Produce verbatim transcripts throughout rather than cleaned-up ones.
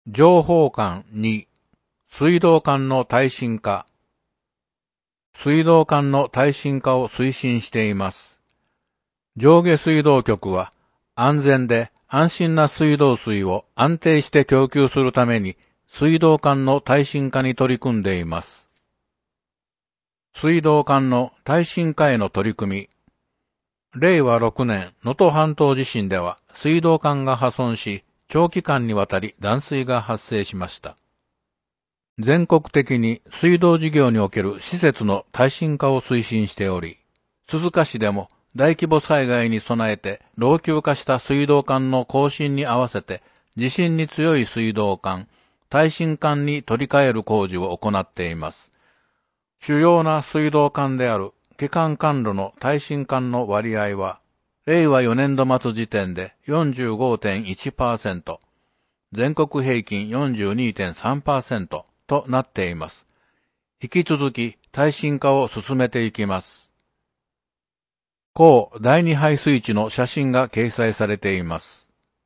情報管に、水道管の耐震化。水道管の耐震化を推進しています。上下水道局は安全で安心な水道水を安定して供給するために水道管の耐震化に取り組んでいます。水道管の耐震化への取り組み。れいわろくねん能登半島地震では水道管が破損し、長期間にわたり断水が発生しました。全国的に水道事業における施設の耐震化を推進しており、鈴鹿市でも大規模災害に備えて老朽化した水道管の更新に合わせて地震に強い水道管、耐震管に取り替える工事を行っています。主要な水道管である基幹管路の耐震管の割合は、れいわよねんど末時点で よんじゅうごてんいちパーセント、全国平均 よんじゅうにてんさんパーセント となっています。引き続き耐震化を進めていきます。高第二排水池の写真が掲載されています。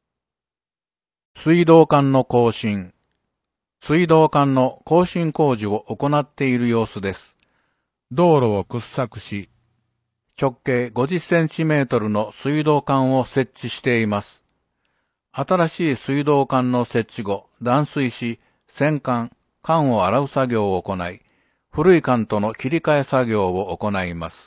水道管の更新。水道管の更新工事を行っている様子です。道路を掘削し、直径ごじゅっセンチメートルの水道管を設置しています。新しい水道管の設置後、断水し、洗管、管を洗う作業を行い、古い管との切り替え作業を行います。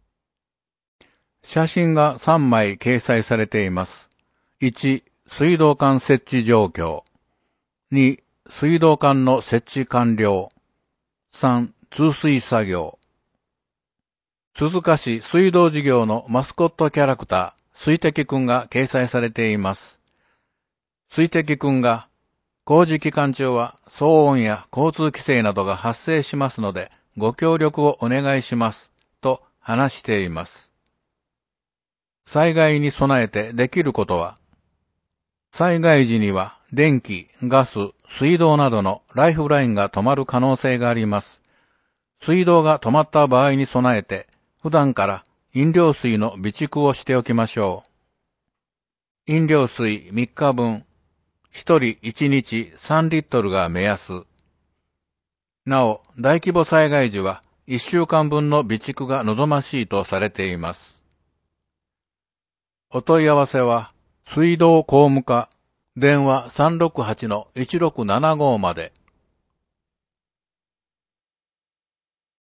写真がさんまい掲載されています。いち、水道管設置状況。に、水道管の設置完了。さん、通水作業。鈴鹿市水道事業のマスコットキャラクター、水滴くんが掲載されています。水滴くんが、工事期間中は騒音や交通規制などが発生しますので、ご協力をお願いします、と話しています。災害に備えてできることは、災害時には電気、ガス、水道などのライフラインが止まる可能性があります。水道が止まった場合に備えて、普段から飲料水の備蓄をしておきましょう。飲料水みっかぶん、ひとりいちにちさんリットルが目安。なお、大規模災害時はいっしゅうかんぶんの備蓄が望ましいとされています。お問い合わせは、水道工務課、電話 さんろくはちのいちろくななご まで。